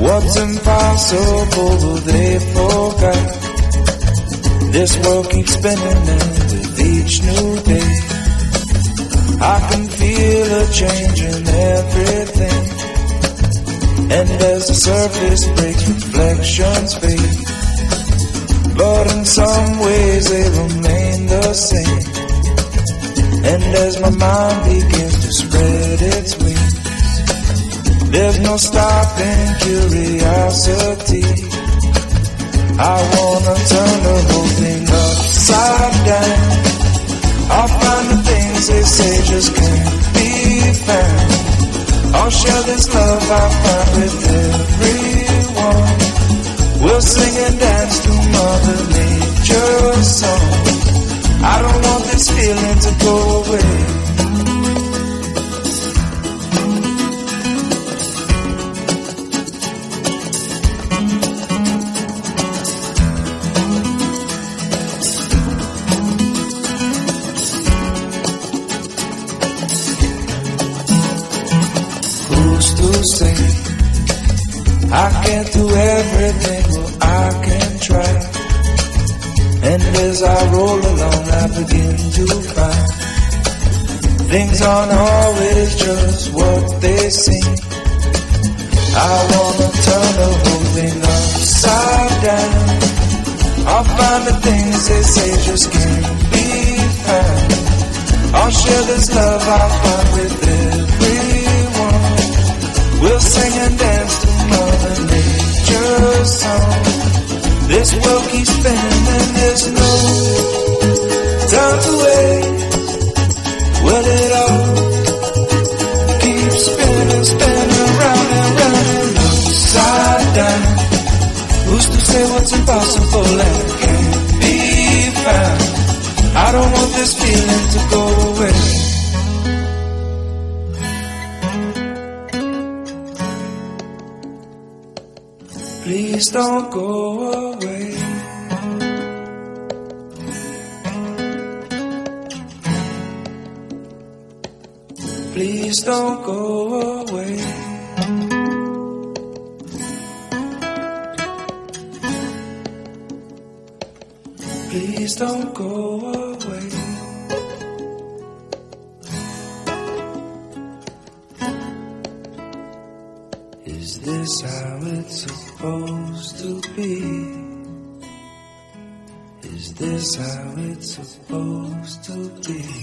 What's impossible they forgot. This world keeps spinning and with each new day I can feel a change in everything. And as the surface breaks, reflections fade, but in some ways they remain the same. And as my mind begins to spread its wings, there's no stopping curiosity. I wanna turn the whole thing upside down. I'll find the things they say just can't be found. I'll share this love I find with everyone. We'll sing and dance to Mother Nature's song. I don't want this feeling to go away. Say I can't do everything, well I can try. And as I roll along I begin to find things aren't always just what they seem. I wanna turn the whole thing upside down. I'll find the things they say just can't be found. I'll share this love I find with everyone. We'll sing and dance to Mother Nature's song. This world keeps spinning and there's no time to wait. Well, it all keeps spinning, spinning round and round and upside down. Who's to say what's impossible and can't be found? I don't want this feeling to go away. Please don't go away. Please don't go away. Please don't go away. Is this how it's supposed to be? Is this how it's supposed to be?